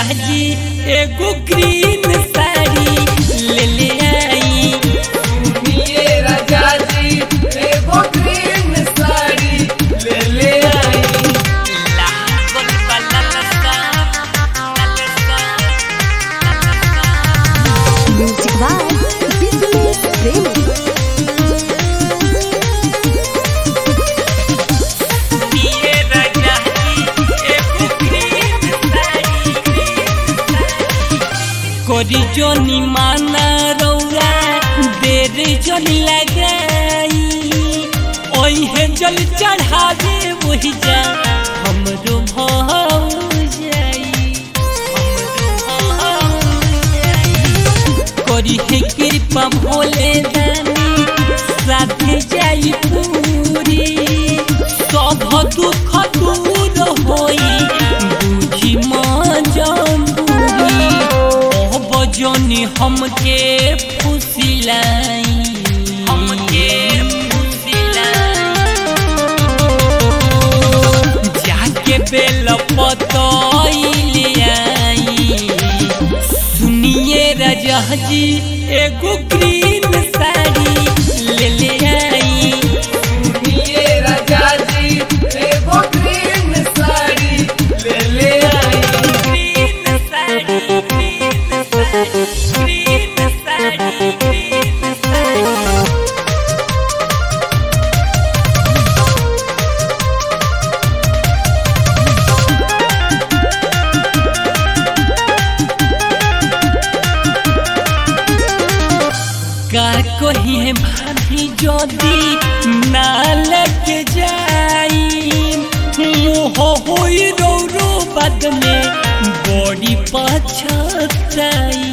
जी एगो ग्रीन साड़ी ले ले आई। सुनिए राजा जी एगो ग्रीन साड़ी ले ले आई। लागल बा ललका Music by Business Premi. सुनिए राजा जी एगो ग्रीन साड़ी कोरी जोनी माना रौरा देर जोनी लगाई ओहे जल चढ़ावे वही जा हमरो भाव जाई कोरी है कृपा भोले दानी साथे जाई पूरी सब दुख दूर होई बुझी मजबूरी ओ बजनी हमके फुसिलाई जाके बेल पतइले आई। सुनिए राजा जी एगो ग्रीन साड़ी ले ले आई। सुनिए राजा जी एगो ग्रीन साड़ी ले ले आई। Green sari green sari green sari green sari का कही है भाभी जोदी नाल के जाई मुँह होई रो रो बद में बॉडी पछताई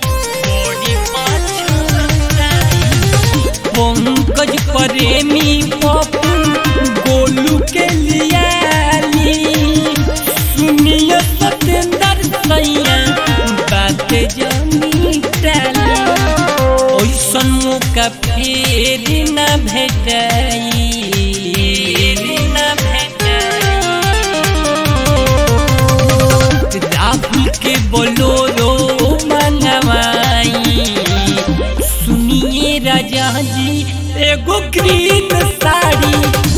पंकज प्रेमी पपुन गोलू के लियाली सुनिए सतेंद्र सैया बात जमी टाली ओइसन मौका फेर न भेटाई राहुल के बोलोरो मंगवाई। सुनिए राजा जी एगो ग्रीन साड़ी